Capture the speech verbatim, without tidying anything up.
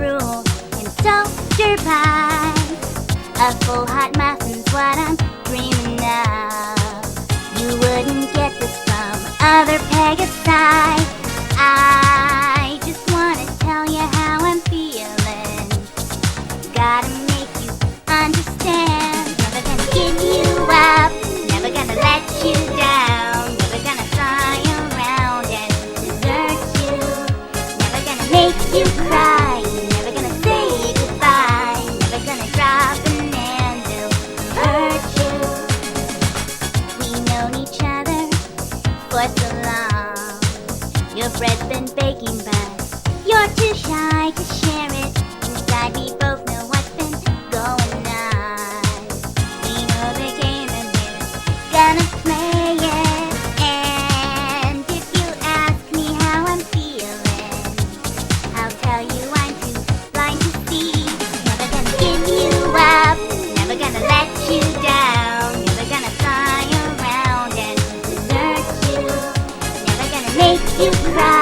rule and toaster pie. A full hot muffin's what I'm dreaming of. You wouldn't get this from other Pegasi. I just wanna tell you how I'm feeling. Gotta make you understand. Never gonna give you up, never gonna let you down, never gonna fly around and desert you, never gonna make you cry, never gonna say goodbye, never gonna drop an hand to hurt you. We've known each other for so long. Your bread's been baking, but you're too shy to share it. Inside we both know what's been going on. We know the game and we're gonna play it. And if you ask me how I'm feeling, I'll tell you I'm too blind to see. Never gonna give you up, never gonna let you down, never gonna fly around and desert you, never gonna make you cry.